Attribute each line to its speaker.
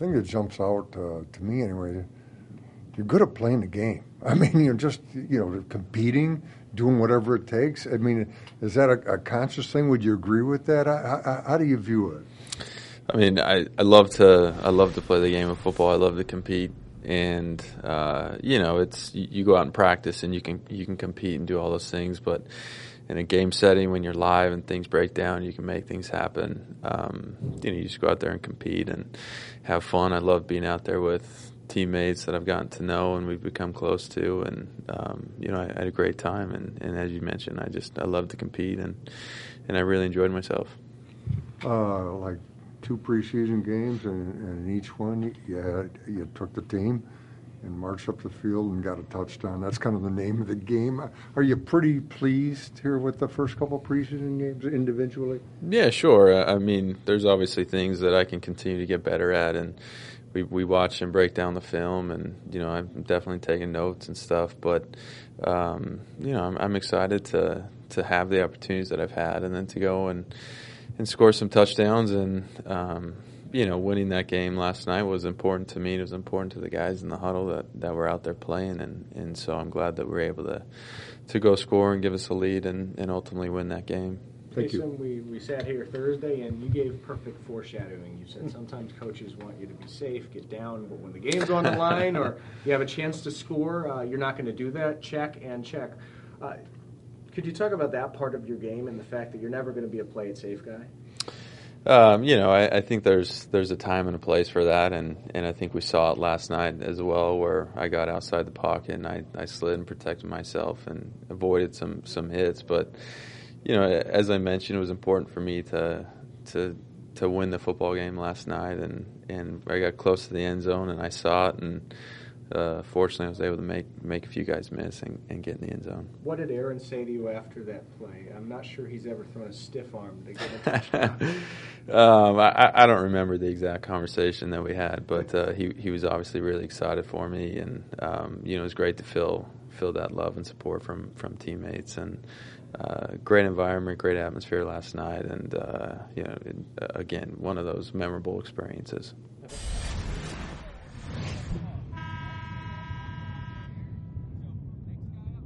Speaker 1: thing that jumps out to me anyway, you're good at playing the game. I mean, you're just, competing, doing whatever it takes. I mean, is that a conscious thing? Would you agree with that? How do you view it?
Speaker 2: I mean, I love to play the game of football. I love to compete, and it's you go out and practice, and you can compete and do all those things. But in a game setting, when you're live and things break down, you can make things happen. You just go out there and compete and have fun. I love being out there with teammates that I've gotten to know and we've become close to, and I had a great time. And as you mentioned, I love to compete, and I really enjoyed myself.
Speaker 1: Like 2 preseason games, and in each one you took the team and marched up the field and got a touchdown. That's kind of the name of the game. Are you pretty pleased here with the first couple preseason games individually?
Speaker 2: Yeah, sure. I mean, there's obviously things that I can continue to get better at, and we watch and break down the film, and I'm definitely taking notes and stuff. But I'm excited to have the opportunities that I've had, and then to go and score some touchdowns. And winning that game last night was important to me. It was important to the guys in the huddle that were out there playing, and so I'm glad that we were able to go score and give us a lead and ultimately win that game.
Speaker 1: Thank you.
Speaker 3: We sat here Thursday, and you gave perfect foreshadowing. You said sometimes coaches want you to be safe, get down, but when the game's on the line or you have a chance to score, you're not going to do that. Check and check. Could you talk about that part of your game and the fact that you're never going to be a play it safe guy?
Speaker 2: I think there's a time and a place for that, and I think we saw it last night as well, where I got outside the pocket and I slid and protected myself and avoided some hits. But as I mentioned, it was important for me to win the football game last night, and I got close to the end zone and I saw it, and fortunately I was able to make a few guys miss and get in the end zone.
Speaker 3: What did Aaron say to you after that play? I'm not sure he's ever thrown a stiff arm to get a touchdown.
Speaker 2: I don't remember the exact conversation that we had, but he was obviously really excited for me, and it was great to feel that love and support from teammates, and great environment, great atmosphere last night, and again, one of those memorable experiences.